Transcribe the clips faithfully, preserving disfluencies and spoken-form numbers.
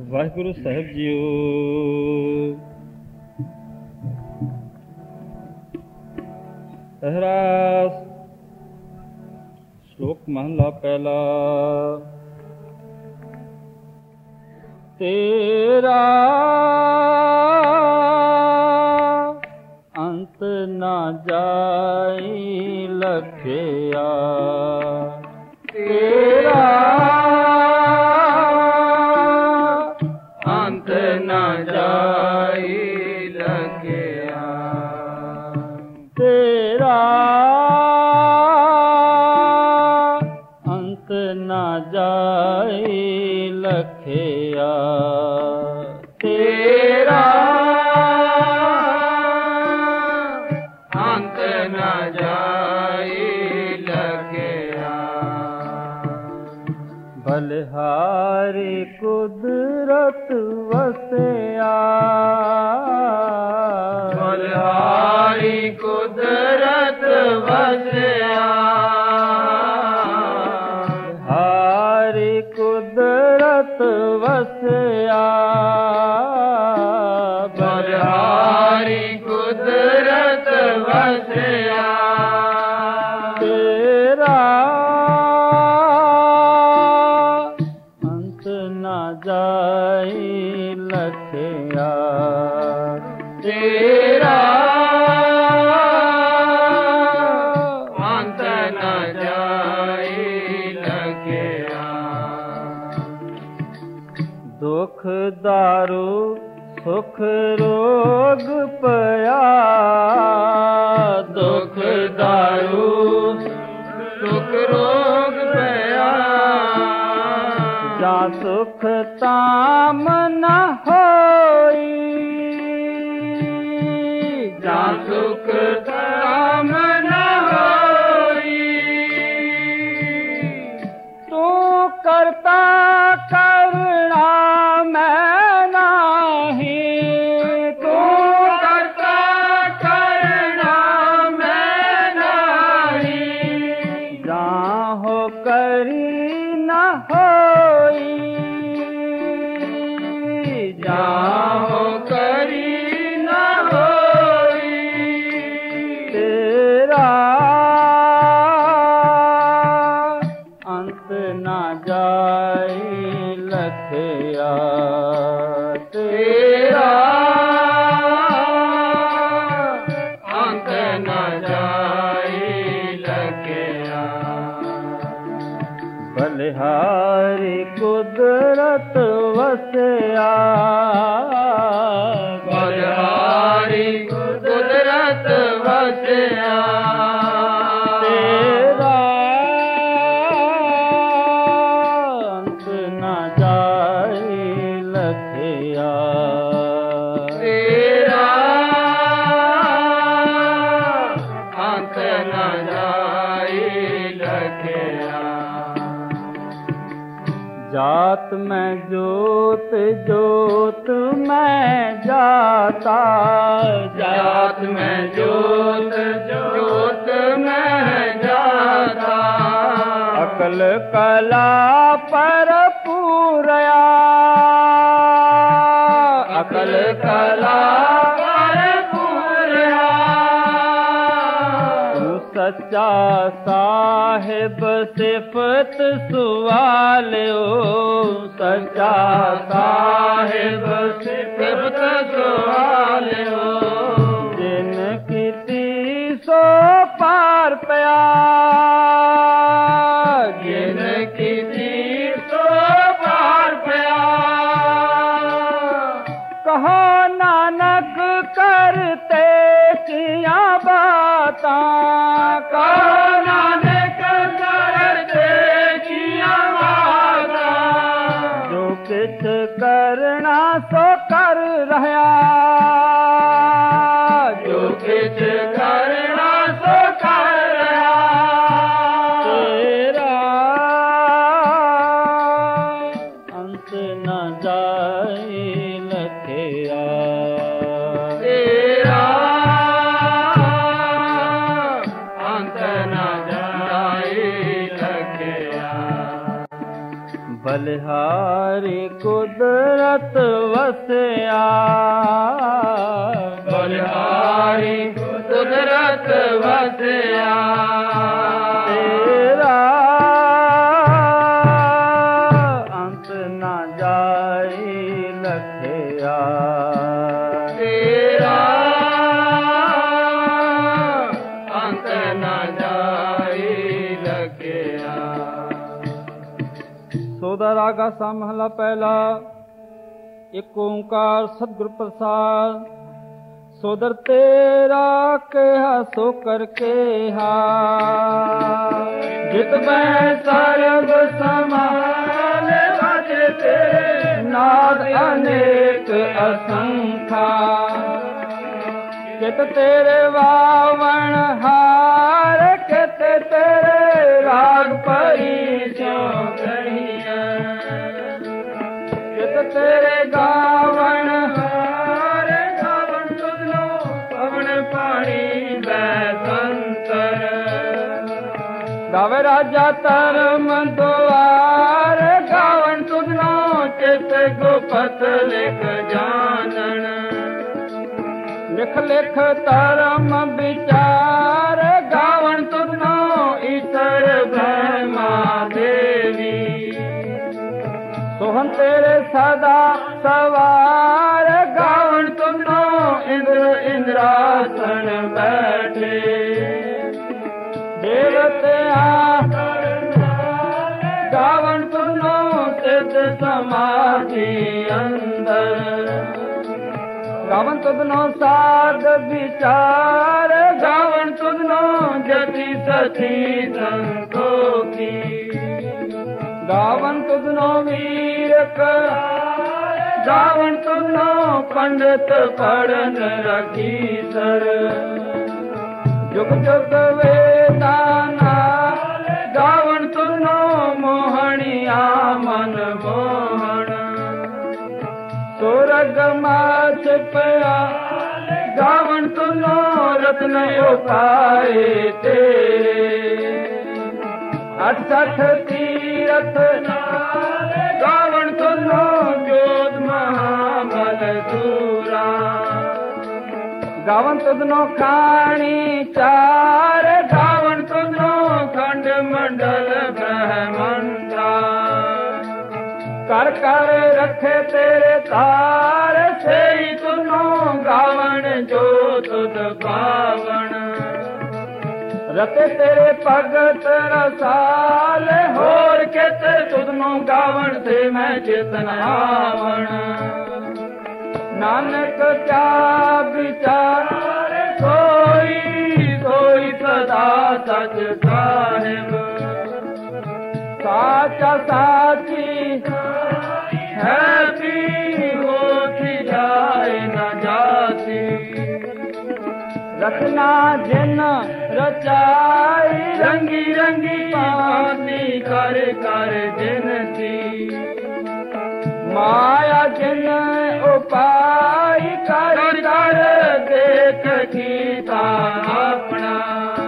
ਵਾਹਿਗੁਰੂ ਸਾਹਿਬ JIO. ਪਹਿਰਾਸ ਸ਼ਲੋਕ ਮਹਲਾ ਪਹਿਲਾ। ਤੇਰਾ ਅੰਤ ਨਾ ਜਾਈ ਲਖਿਆ, ਤੇਰਾ ਅੰਤ ਨਾ ਜਾਈ ਲਖਿਆ, ਤੇਰਾ ਅੰਤ ਨਾ ਜਾਈ ਲਖਿਆ, ਤੇਰਾ ਅੰਤ ਨਾ ਜਾਈ ਲਖਿਆ। ਬਲਿਹਾਰੀ ਕੁਦਰਤ ਵਸਿਆ, ਬਲਿਹਾਰੀ ਕੁਦਰਤ ਵਸਿਆ, ਹਾਰੀ ਕੁਦਰਤ ਵਸਿਆ, ਬਲਿਹਾਰੀ ਕੁਦਰਤ ਵਸਿਆ, ਤੇਰਾ ਅੰਤ ਨਾ ਜਾਈ ਲਖਿਆ, ਤੇਰਾ ਅੰਤ ਨਾ ਜਾਈ ਲਖਿਆ। ਦੁਖ ਦਾਰੂ ਸੁਖ ਰੋਗ ਪਿਆ, ਦੁਖ ਦਾਰੂ ਸੁਖ ਰੋਗ ਪਿਆ, ਜਾਂ ਸੁਖ ਤਾਮ ਨ ਹੋਈ, ਜਾਂ ਸੁਖ ਤਾਮ ਨ ਹੋਈ, ਤੂੰ ਕਰਤਾ ਕਰਣਾ ਮੈਂ ਨਹੀਂ, ਤੂੰ ਕਰਤਾ ਕਰਣਾ ਮੈਂ ਨਹੀਂ, ਜਾਂ ਹੋ ਕਰੀ ਨ ਹੋਈ, ਜਾਂ ਹੋ ਕਰੀ ਨ ਹੋਈ, ਤੇਰਾ ਅੰਤ ਨਾ ਜਾਈ ਲਖਿਆ, ਤੇਰਾ ਅੰਤ ਨਾ ਜਾਈ ਲਖਿਆ। ਬਲਿਹਾਰੀ ਕੁਦਰਤ ਵਸਿਆ, ਬਲਿਹਾਰੀ ਕੁਦਰਤ ਵਸਿਆ, ਤੇਰਾ ਅੰਤ ਨਾ ਜਾਈ ਲਖਿਆ, ਤੇਰਾ ਅੰਤ ਨਾ ਜਾਈ ਲਖਿਆ। ਜਾਤ ਮੈਂ ਜੋਤ ਜੋਤ ਮੈਂ ਜਾਤਾ, ਜਾਤ ਮੈਂ ਜੋਤ ਜੋਤ ਮੈਂ ਜਾਤਾ, ਅਕਲ ਕਲਾ ਭਰਪੂਰਿਆ, ਅਕਲ ਕਲਾ ਭਰਪੂਰਿਆ, ਤੂੰ ਸੱਚਾ ਸਾਹਿਬ ਸਿਫਤ ਸੁਆਲਿਓ, ਸੱਚਾ ਸਾਹਿਬ ਸਿਫਤ ਸੁਆਲਿਓ, ਜਿਨ ਕੀਤੀ ਸੋ ਪਾਰ ਪਿਆ, ਜਿਨ ਕੀਤੀ ਸੋ ਪਾਰ ਪਿਆ, ਕਹੋ ਨਾਨਕ ਕਰਤੇ ਕੀਆਂ ਬਾਤਾਂ, ਕਹੋ ਨਾਨਕ ਕਰਤੇ ਕੀਆਂ ਬਾਤਾਂ, ਜੋ ਕਿਛ ਕਰਨਾ ਸੋ ਕਰ ਰਹਾ, ਜੋ ਕਿਛ ਕਰਨਾ ਸੋ ਕਰ ਰਹਾ, ਤੇਰਾ ਅੰਤ ਨਾ ਜਾਈ ਲਖਿਆ, ਤੇਰਾ ਅੰਤ ਨਾ ਜਾਈ ਲਖਿਆ। ਬਲਿਹਾਰੀ बलिहारी कुदरत वसिया, बलिहारी कुदरत वसिया, तेरा अंत न जाई लखिया, तेरा अंत न जाई लखिया। सोदा रागा सा महला पहला। एक ओंकार सतगुर प्रसाद। सोदर तेरा कहा सो कर केहा, जित मैं सर्व समाल बज तेरे नाद अनेक असंख्या, कित तेरे वावण हार, कित तेरे राग परिचो कहिया, कित तेरे गावण हार, गावण तुझलो पवन पानी बैसंतर, गावे राजा धर्म द्वार, गावण तुझलो चित गुपत लिख जानन, लिख लिख धर्म विचार, गावण तुझनो ईश्वर ब्रह्मा देवी, सोहन तेरे सदा सवार, गावण तुझनो इंद्र इंद्रासन बैठे, देवत्या गावण तुझनो सिद्ध समाधि अंदर, गावण तुझनो साध विचार, गावण तुझनो जति सती संतोखी, गावण तुझनो वीर करार, गावण तुझनो पंडित पढ़न रखीसर, जुग जुग वेदाना, गावण तुझनो मोहनिया मन मोहन, सुरग माछ पया, गावण तुझनो रत्न उपाय तेरे, अठसठ तीरथ गावण तुझनो जोध महाबल दूरा, गावण तुझनो खाणी चार, गावण तुझनो खंड मंडल ब्रह्मंडा, कर कर रखे तेरे तार, से तुझनो गावण जो तुझ पावण, रते तेरे भगत रसाल, होर के ते तुझनो गावण से मैं चेतन आवण, नानक क्या विचार, सोई सोई सदा सच साहिब, साचा साची है भी होती जाए न जाती, रचना जिन रचाई, रंगी रंगी पानी कर कर जिन सी, माया जिन उपाय कर कर देख कीता अपना,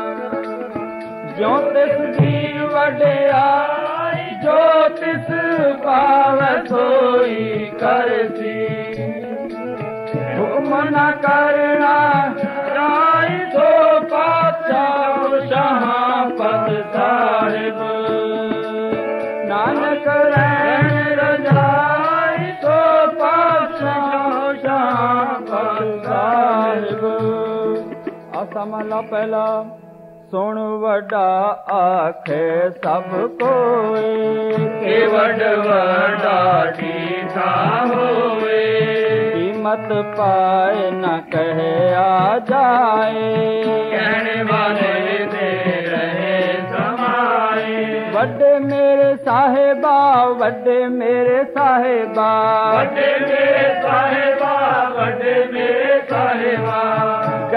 जो तिस की वड्याई, जो तिस पावै सोई करसी, हुक्म न करना राई, सो पातशाह शहापत साहिब, नानक रैन रजाई, सो पातशाह शहापत साहिब। आसा महला पहला। सुन वड्डा आखे सब कोई, के वड वड्डा ठीठा होवे, कीमत पाए न कहे आ जाए, कहने वाले दे रहे समाए, वड्डे मेरे साहेबा, वड्डे मेरे साहेबा, वड्डे मेरे साहेबा, वड्डे मेरे साहेबा,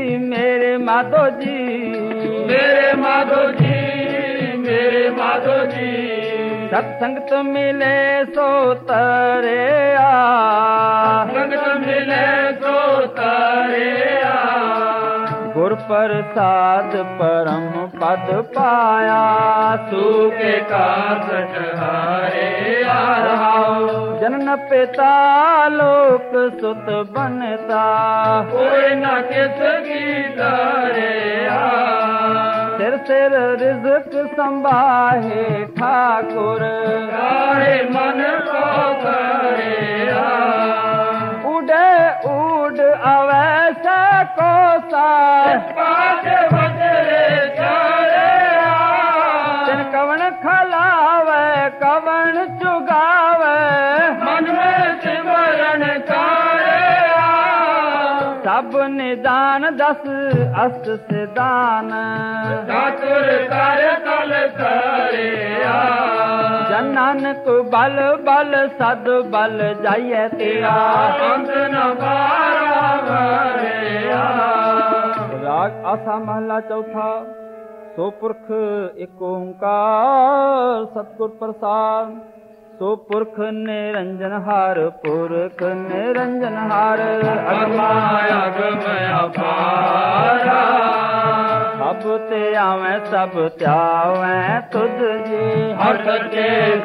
ਜੀ ਮੇਰੇ ਮਾਧੋ ਜੀ, ਮੇਰੇ ਮਾਧੋ ਜੀ, ਮੇਰੇ ਮਾਧੋ ਜੀ। ਸਤਸੰਗਤ ਮਿਲੇ ਸੋ ਤਰਿਆ, ਸੰਗਤ ਮਿਲੇ ਸੋ ਤਰਿਆ। ਗੁਰ ਪ੍ਰਸਾਦ ਪਰਮ ਪਦ ਪਾਇਆ, ਸੂਕੇ ਕਾਸਟ ਹਾਰਿਆ। ਰਹਾਉ ਜਨਨ ਪਿਤਾ ਲੋਕ ਸੁਤ ਬਨਤਾ, ਕੋਈ ਨਾ ਕਿਸ ਕੀ ਤਰਿਆ। ਸਿਰ ਸਿਰ ਰਿਜ਼ਕ ਸੰਭਾਹੇ ਠਾਕੁਰ, ਸਾਰੇ ਮਨ ਕੋ ਕਰਿਆ। ਉਡੇ ਉਡ ਆਵੈ ਸੈ ਕੋਸਾ, ਪਾਜ ਵਜਰੇ ਚੜਿਆ। ਤਿਨ ਕਵਣ ਖਲਾਵੈ ਕਵਣ ਚੁਗਾਵੈ, ਮਨ ਵਿੱਚ ਸਿਮਰਨ ਕਰਿਆ। ਸਭ ਨਿਦਾਨ ਦਸ ਅਸਤ ਸਿਦਾਨ, ਦਾਤੁਰ ਕਰ ਤਲ ਤਰਿਆ। ਜਨ ਨਾਨਕ ਬਲ ਬਲ ਸਦ ਬਲ ਜਾਈਐ ਤੇਰਾ। ਅੰਤ ਨ ਬਾਰਾ ਵਰਿਆ। ਰਾਗ ਆਸਾ ਮਹਲਾ ਚੌਥਾ। ਸੋ ਪੁਰਖ ਏਕ ਓੰਕਾਰ ਸਤਿਗੁਰ ਪ੍ਰਸਾਦ, ਸੋ ਪੁਰਖ ਨਿਰੰਜਨ ਹਰ ਪੁਰਖ ਨਿਰੰਜਨ ਹਰ, ਅਗਮਾ ਅਗਮ ਅਪਾਰਾ। ਸਭ ਤੇ ਆਵੈ ਸਭ ਧਿਆਵੈ ਤੁਧ ਜੀ, ਹਰ ਸੱਚੇ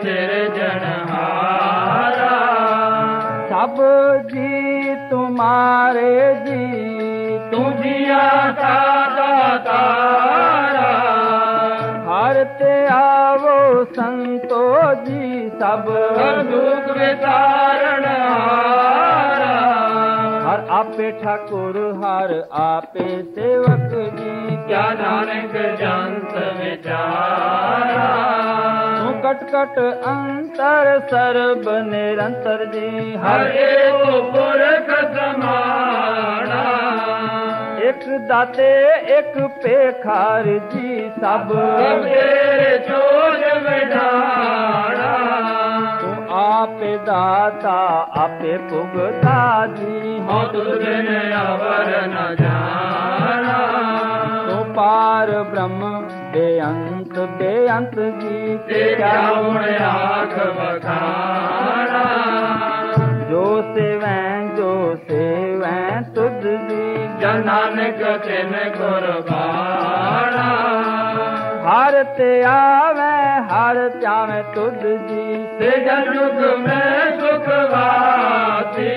ਸਿਰਜਣਹਾਰਾ। ਸਭ ਜੀ ਤੁਮਾਰੇ ਜੀ, ਤੂੰ ਜੀਆ ਕਾ ਦਾਤਾਰਾ। ਹਰ ਤੇ ਆਵੋ ਸੰਤੋ ਜੀ, ਸਭ ਦੁਖ ਵਿਤਾਰਨ ਹਾਰਾ। ਹਰ ਆਪੇ ਠਾਕੁਰ ਹਰ ਆਪੇ ਸੇਵਕ ਜੀ, ਕਿਆ ਨਾਨਕ ਜੰਤ ਵਿਚਾਰਾ। ਤੂੰ ਕਟ ਕਟ ਅੰਤਰ ਸਰਬ ਨਿਰੰਤਰ ਜੀ, ਹਰ ਹਰ ਏਕ ਪੁਰਖ ਸਮਾਣਾ। ਇੱਕ ਦਾਤੇ ਇੱਕ ਭੇਖਾਰ ਜੀ, ਸਭ ਸਭ ਤੇਰੇ ਚੋਜ ਵਿਢਾਣਾ। ਤੂੰ ਆਪੇ ਦਾਤਾ ਆਪੇ ਭੁਗਤਾ ਜੀ, ਹਉ ਤੁਧ ਬਿਨ ਅਵਰ ਨ ਜਾਣਾ। ਤੂੰ ਪਾਰ ਬ੍ਰਹਮ ਬੇਅੰਤ ਬੇਅੰਤ ਜੀ, ਤੇਰਾ ਗੁਣ ਆਖ ਬਖਾਣਾ। ਜੋ ਸੇਵੈ ਜੋ ਸੇਵੈ ਤੁਧ ਜੀ, ਜਨ ਨਾਨਕ ਤਿਨ ਕੁਰਬਾਨਾ। ਹਰ ਤੇ ਆਵੈ ਹਰ ਚਾਵੈ ਤੁਧ ਜੀ, ਤੇ ਜਨ ਯੁਗ ਮੈਂ ਸੁਖ ਵਾਤੀ।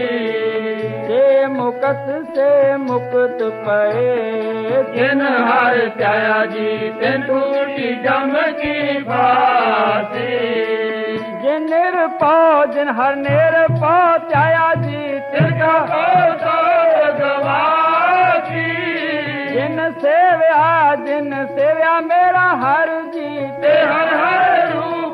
ਸੇ ਮੁਕਤ ਸੇ ਮੁਕਤ ਪਏ, ਜਿਨ ਹਰ ਧਿਆਇਆ ਜੀ ਤਿਨ ਟੂਟੀ ਜਮ ਕੀ ਫਾਤੀ। ਜਿਨ ਨਿਰਭਉ ਜਿਨ ਹਰ ਨਿਰਭਉ ਧਿਆਇਆ ਜੀ, ਤਿਨ ਕਾ ਭਉ ਗਵਾਤੀ। ਜਿਨ ਸੇਵਿਆ ਜਿਨ ਸੇਵਿਆ ਮੇਰਾ ਹਰ ਜੀ, ਤੇ ਹਰ ਹਰ ਰੂਪ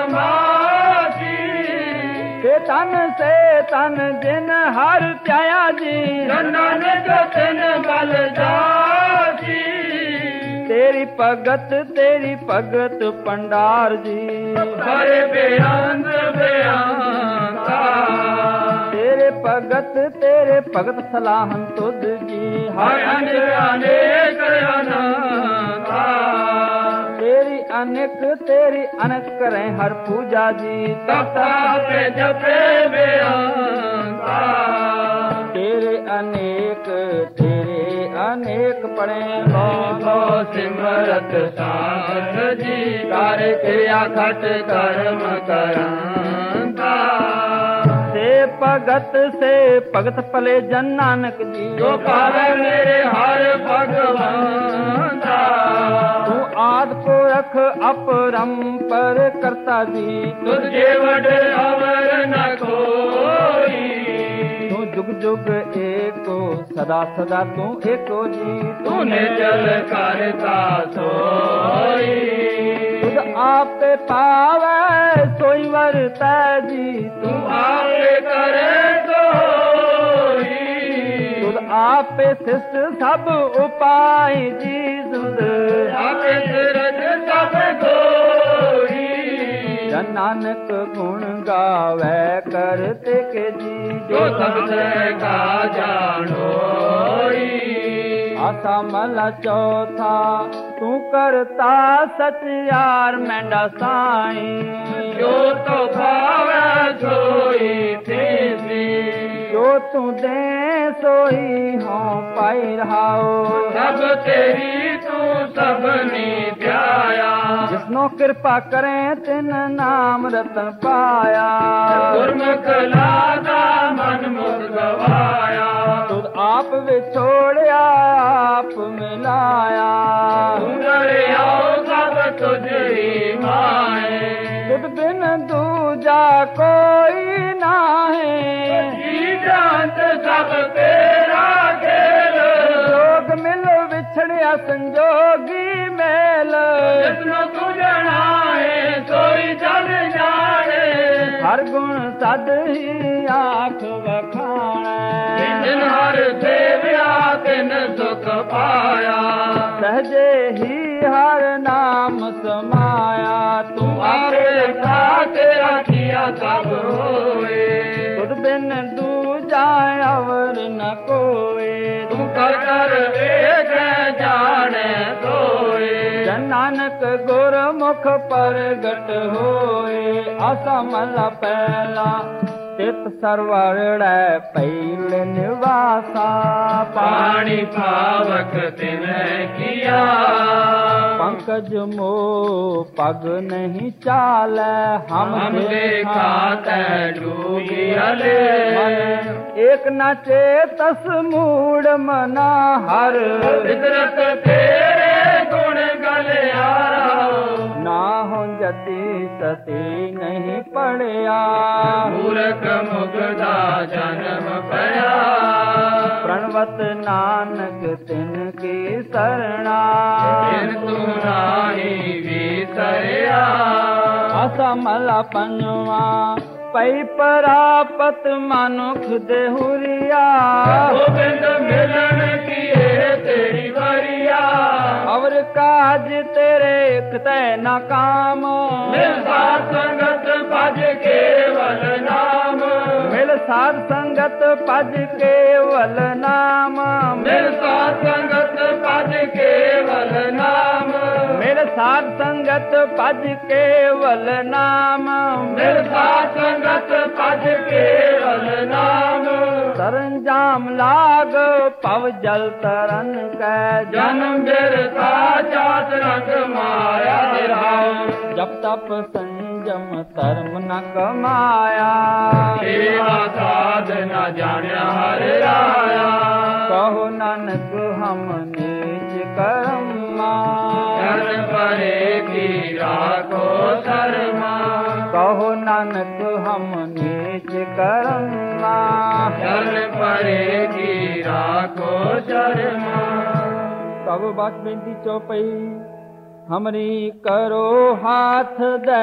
ਸਮਾਤੀ। ਤੇ ਤਨ ਸੇ ਤਨ ਜਿਨ ਹਰ ਧਿਆਇਆ ਜੀ, ਜਨ ਨਾਨਕ ਤਿਨ ਬਲ ਜਾਤੀ। ਤੇਰੀ ਭਗਤ ਤੇਰੀ ਭਗਤ ਪੰਡਾਰ ਜੀ, ਹਰੇ ਬੇਅੰਤ ਬੇਅੰਤਾ। ਤੇਰੇ ਭਗਤ ਤੇਰੇ ਭਗਤ ਸਲਾਹਨ ਤੁਧ ਜੀ, ਹਰ ਅਨੇਕ ਅਨੇਕ ਅਨੰਤਾ। ਤੇਰੀ ਅਨੇਕ ਤੇਰੀ ਅਨਕ ਕਰੈ ਹਰ ਪੂਜਾ ਜੀ, ਤਪਤਾ ਤੇ ਜਪੇ ਬੇਅੰਤਾ। ਤੇਰੇ ਅਨੇਕ ਤੇਰੇ ਅਨੇਕ ਪੜੈ ਲੋ ਸਿਮਰਤ ਸਾਧ ਜੀ ਕਰ ਕਿਰਿਆ ਖਟ ਕਰਮ ਕਰੰਤਾ। ਸੇ ਭਗਤ ਸੇ ਭਗਤ ਭਲੇ ਜਨ ਨਾਨਕ ਜੀ, ਜੋ ਪਾਵੈ ਮੇਰੇ ਹਰ ਭਗਵੰਤਾ। ਤੂੰ ਆਦਿ ਪੁਰਖ ਅਪਰੰਪਰ ਕਰਤਾ ਜੀ, ਤੁਧ ਜੇ ਵਡ ਅਵਰ ਨ ਕੋਈ। ਤੂੰ ਜੁਗ ਜੁਗ ਏਕੋ ਸਦਾ ਸਦਾ ਤੂੰ ਏਕੋ ਜੀ, ਤੂੰ ਨੇ ਚਲ ਕਰਤਾ ਸੋਈ। ਤੁਧ ਆਪੇ ਪਾਵੈ ਸੋਈ ਵਰਤੈ ਜੀ, ਤੂੰ ਆਪੇ ਕਰੇ ਸੋਈ। ਤੁਧ ਆਪੇ ਸਿਸ਼ਟ ਸਭ ਉਪਾਈ ਜੀ, ਤੁਧ ਆਪੇ ਸਿਰਜ ਸਭ ਗੋਈ। ਜਨ ਨਾਨਕ ਗੁਣ ਗਾਵੈ ਕਰਤੇ ਕੇ ਜੀ, ਜੋ ਸਭ ਤੇ ਕਾ ਜਾਣੋਈ। आसा मला चौथा तू करता सचियार मेंढा साईं जो तो भावे सोई थी जो तू दे सोई हो पाई रहाओ सब तेरी तू सबनी प्याया जिसनो कृपा करें तिन नाम रतन पाया गुरमुख लादा मन मुख गवाया तुद आप विछोड़िया आप मिलाया सब तुझी माए तुद बिन दूजा कोई ना है जात सब तेरा खेल जोग मिल विछड़िया संजोगी मेल जिसनो तू जनाए सोई जन जाने हर गुण सद ही आँख वखाणे जिन हर सेव्या तिन सुख पाया सहजे ही हर नाम समाया तू तुम्हारे तेरा किया सब होए तुद बिन दूजा अवर न कोए तू कर कर एक जाने सोए जन नानक गुरमुख प्रगट होए असमल पहला चित सरवरण पैल निवासा पानी पावक तिन किया पंकज मो पग नहीं चाल हम हम देखा तै डूबी हले एक न चेतस मूड मना हर फितरत तेरे गुण गलियारा ना हो जति सती नहीं पड़या मूर्ख मुगदा जन्म पया प्रणवत नानक तिन की शरणा तिन तू नाही विसरिया असमल पंजवा पई परापत मनुख देहुरिया गोविंद मिलन किए तेरी वरिया और काज तेरे तय न काम मिल साथ संगत भज केवल नाम मिल साध संगत पज केवल नाम मिल साथ संगत भज केवल नाम मिल साध संगत पज केवल नाम मिल साथ संगत भज केवल नाम सरंजाम लाग पव जल तरन कै जन्म बिरता जात रंग माया निराव जप तप संयम धर्म न कमाया सेवा साध न जान्या हर राया कहो नानक हम नीच कर्मा जन परे की राखो शर्मा कहो नानक हम नीच कर्मा जन परे की राखो शर्मा तब बात बेनती चौपई हमरी करो हाथ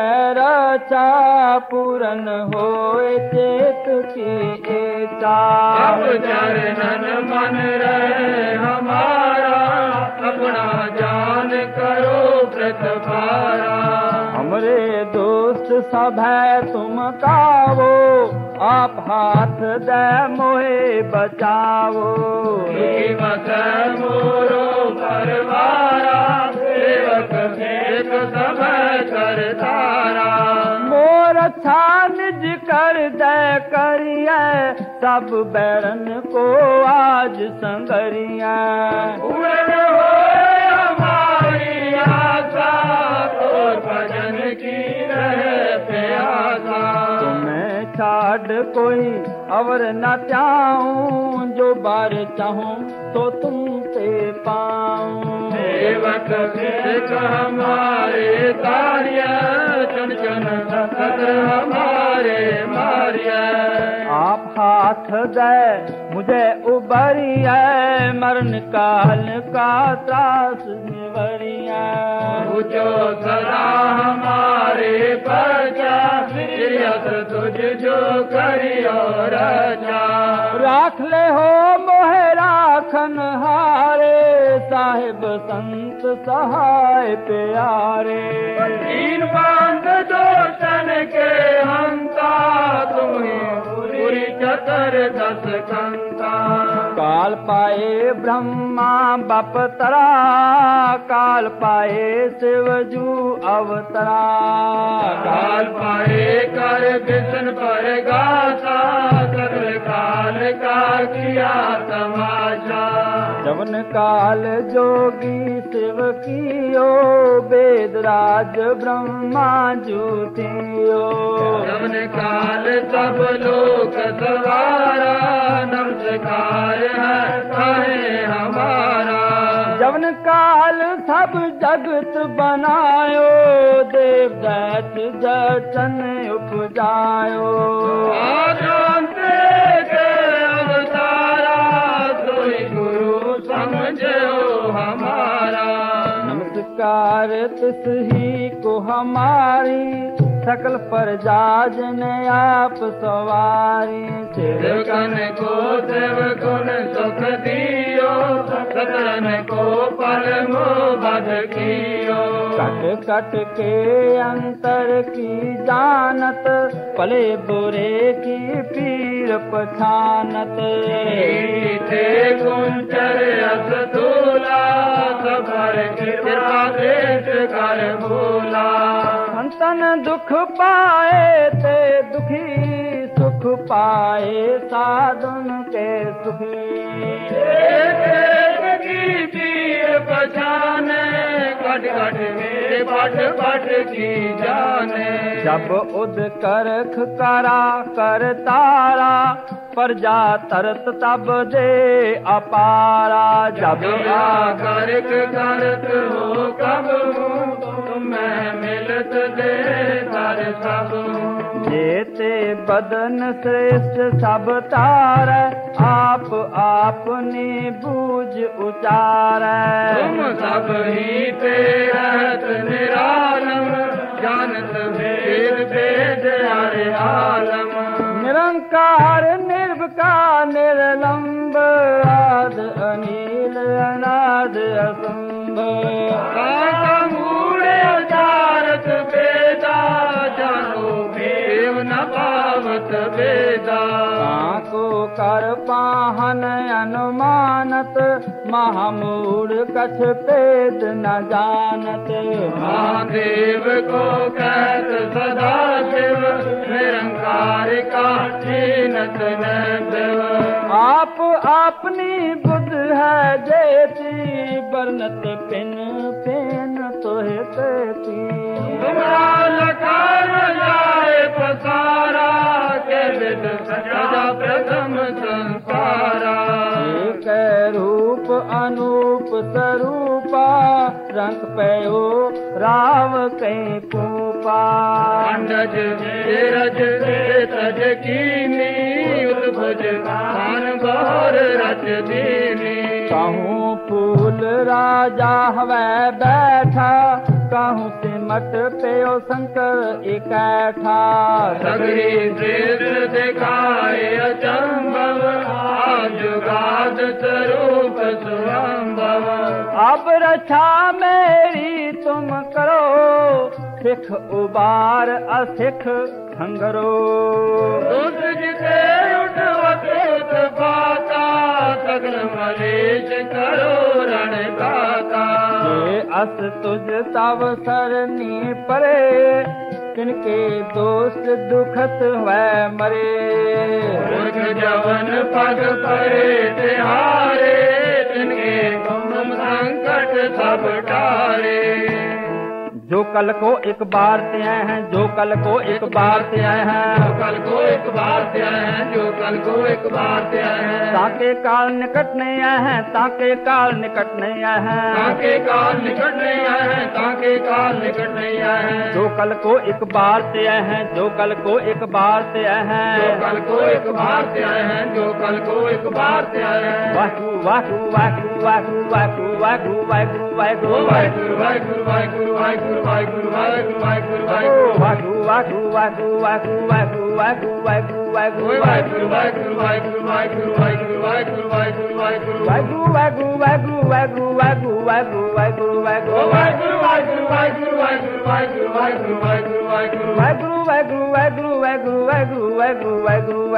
दैरचा पूरन होए चेत की एता अब चरणन मन रहे हमारा अपना जान करो प्रतिभारा हमरे दोस्त सब है तुम कावो आप हाथ दे मोहे बचावो मत मोरो परवारा सेवक एक समय कर तारा मोर अच्छा निज कर दे करिए सब बैरन को आज संगरिया पूर्ण हो हमारी आशा और भजन की रहे प्यासा तुम्हें छाड़ कोई अवर न चाहूं जो बार चाहूं तो तुम पे पाऊं सेवक एक हमारे कार्य चन चन सत हमारे मार्य आप हाथ दे मुझे उबरिया मरण काल का त्रास निवरिया पूछो सदा हमारे प्रजा तुझ जो करियो राजा राख ले हो मोहे राखन हारे साहिब संत सहाय प्यारे तीन बांध दो तन के हंता तुम्हें पूरी चतर दस कंता काल काल पाए ब्रह्मा बपतरा, काल पाए शिवजू अवतरा। काल पाए कर विष्णु पर गासा, सकल काल का किया तमाशा। जवन काल जोगी शिव कियो, वेदराज ब्रह्मा जूठियो। जवन काल सब लोक सवारा, नमस्कार है कहे हमारा। जवन काल सब जगत बनायो, देव दैत्य जचन उपजायो। आजानते के अवतारा, सोई गुरु समझो हमारा। नमस्कार तिस ही को हमारी, सकल प्रजा जन आप सवारी। सेवकन को देव गुण सुख दियो, सतन को परमो बध कियो। कट कट के अंतर की जानत, पले बुरे की पीर पछानत। थे गुंचर अस दूला, सबर कृपा देश कर भूला। संतन दुख पाए ते दुखी, सुख पाए साधुन के सुखी। की पीर पछाने, कट कट के पट पट की जाने। जब उद करख करा कर तारा, प्रजा तरत तब दे अपारा। जब करक करत हो कब मैं मिलत दे कर सब। जेते बदन श्रेष्ठ सब तार, आप आपने बूझ उचार। तुम सब ही पे रहत निरालम, जानत भेद भेद हर आलम। निरंकार निर्विकार निर्लंब, आद अनिल अनाद असंभ। मूढ़े चारत वेदा, जानो भेव न पावत वेदा। को कर पाहन अनुमानत, महामूढ़ कछ पेद न जानत। महादेव को कहत सदा शिव, निरंकार का छीनत न देव। आप अपनी बुद्ध है जेती, बरनत पिन पिन तोहे कहती। तुम्हारा लकार जाए पसारा, के विद सजा प्रथम संसारा। एक रूप अनूप स्वरूपा, रंग पयो राव कहीं पूपा। अंडज रज तज कीनी, उद्भुज खान गौर रच दीनी। कहूँ फूल राजा हवै बैठा, कहूँ सिमट पेयो शंकर इकैठा। सगरी दृश्य दिखाए अचंभव, आजुगाद स्वरूप सुरंभव। अब रक्षा मेरी तुम करो, सिख उबार असिख खंगरो। दुष्ट जिते उठवत उत्पाता, सकल मलेश करो रण गाता। ये अस तुझ तव सरनी परे, किनके दोस्त दुखत हुए मरे। मूर्ख जवन पग परे तिहारे, तिनके तुम संकट सब टारे। जो कल को एक बार से आए हैं, जो कल को एक बार से आए जो हैं, कल को एक बार से आए हैं, जो कल को एक बार से आए हैं। ताके काल निकट नहीं आए हैं, ताके काल निकट नहीं आए हैं। ताके काल निकट नहीं आए हैं, ताके काल निकट नहीं आए हैं। जो कल को एक बार से आए हैं, जो कल को एक बार से आए जो हैं। कल को एक बार से आए हैं, जो कल को एक बार से आए हैं। वाहु वाहु वाहु वाहु वाहु वाहु वाहु वाहु ओ वाहिगुरु वाहिगुरु वाहिगुरु वाहिगुरु वाहिगुरु वाहिगुरु वाहिगुरु वाहु वाहु वाहु वाहु वाहु वाहु वाहु वाहु ओ वाहिगुरु वाहिगुरु वाहिगुरु वाहिगुरु वाहिगुरु वाहिगुरु वाहिगुरु वाहिगुरु वाहु वाहु वाहु वाहु वाहु वाहु वाहु वाहु ओ वाहिगुरु वाहिगुरु वाहिगुरु वाहिगुरु वाहिगुरु वाहिगुरु वाहिगुरु वाहिगुरु वाहु वाहु वाहु वाहु वाहु वाहु वाहु वाहु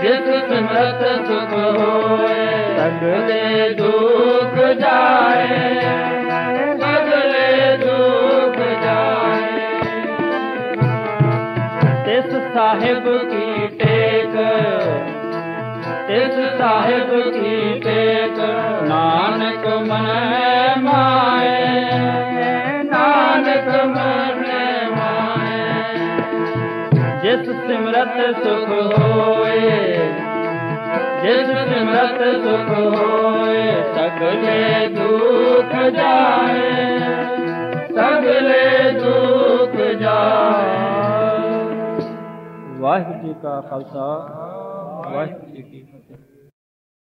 जिस सिमरत सुख होए सगले दुख जाए सगले दुख जाए। तिस साहिब की टेक तिस साहिब की टेक नानक मन माए नानक मन माए। जिस सिमरत सुख होए जिस सिमरत सुख होए सगले दुख जाए सगले दुख जाए। वाहिगुरू जी का खालसा वाहिगुरू जी की